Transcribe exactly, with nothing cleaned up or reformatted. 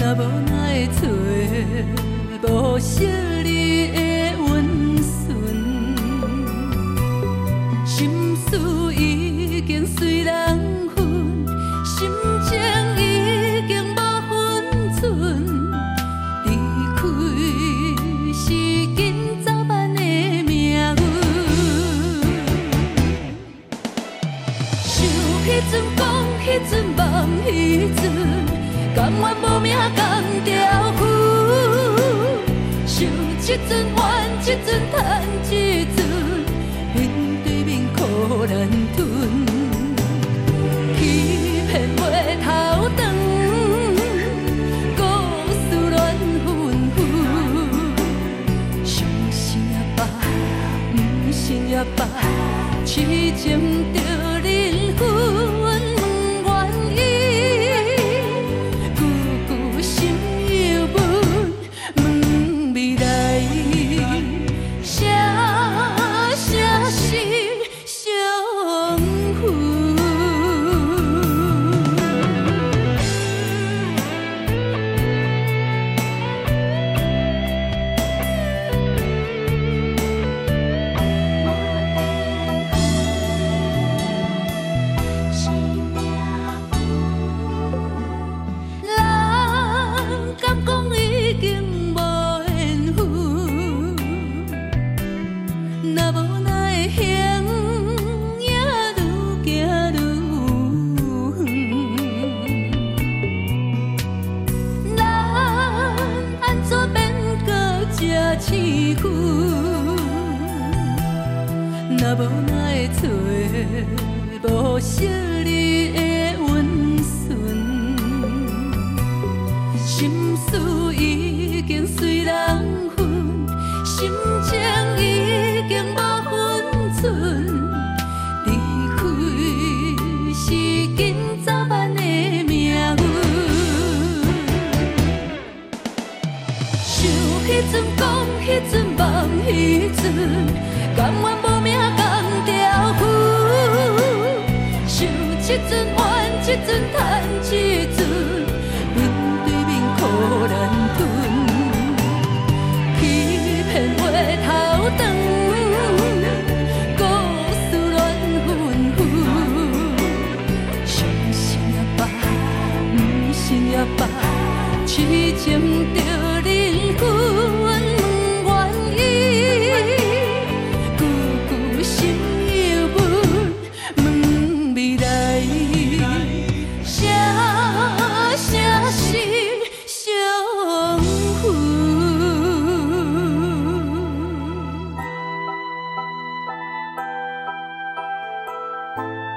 若无哪会找无惜你的温顺，心事已经随人分，心情已经无分寸，离开是紧早晚的命运。想迄阵讲，迄阵梦，迄阵。甘愿无命共条痕，想一阵怨一阵叹一阵，面对面苦难吞，欺骗话头长，故事乱纷纷，相信也罢，不信也罢，痴情着人分。若无哪会找无惜你的温顺，心事已经随人分，心情已经无分寸，离开是紧早晚的命运。想迄阵讲，迄阵梦，迄阵甘愿无命共条痕，想一阵怨一阵叹一阵，面对面苦难吞，欺骗话头长，故事乱纷纷，相信也罢，不信也罢，痴情着人分。 you